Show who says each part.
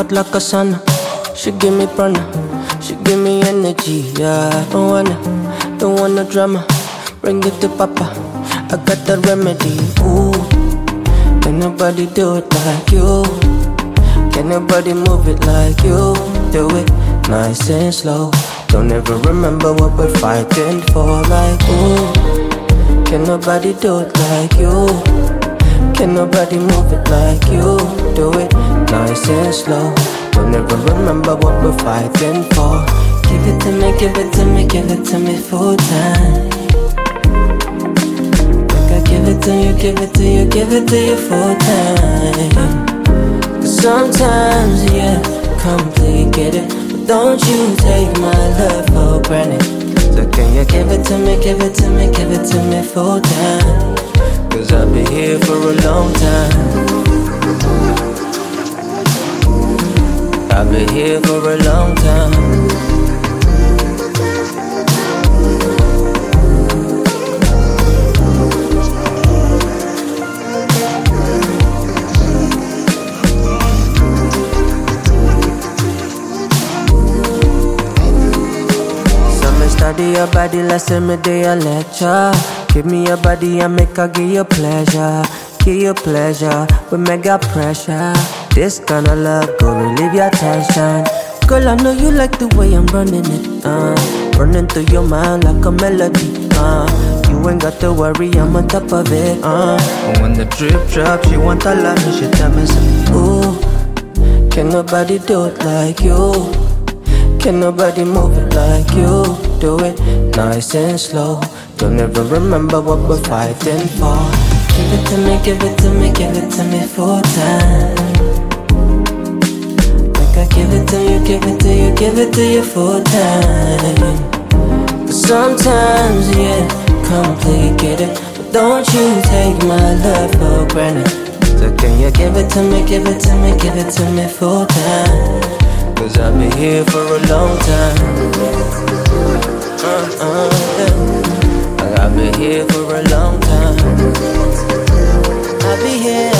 Speaker 1: hot like a sauna. She give me prana, she give me energy, yeah. Don't wanna drama. Bring it to Papa, I got the remedy. Ooh, can nobody do it like you? Can nobody move it like you? Do it nice and slow. Don't ever remember what we're fighting for. Like ooh, can nobody do it like you? Can nobody move it like you? Do it nice and slow. Don't ever remember what we're fighting for. Give it to me, give it to me, give it to me full time. Like I give it to you, give it to you, give it to you full time. Cause sometimes, yeah, complicate it. Don't you take my love for granted. So can you give it to me, give it to me, give it to me full time? Cause I've been here for a long time. I've been here for a long time. Study your body, lesson me day a lecture. Give me your body and make her give you pleasure. Give you pleasure with mega pressure. This kind of love go relieve your tension. Girl, I know you like the way I'm running it. Running through your mind like a melody. You ain't got to worry, I'm on top of it. But when the drip drops, you want to love me, she tell me something. Ooh, can nobody do it like you? Can nobody move it like you? Do it nice and slow. Don't ever remember what we're fighting for. Give it to me, give it to me, give it to me full time. Like I give it to you, give it to you, give it to you full time. But sometimes, yeah, complicated. But don't you take my love for granted. So can you give it to me, give it to me, give it to me full time? Cause I've been here for a long time. Yeah. I've been here for a long time. I'll be here.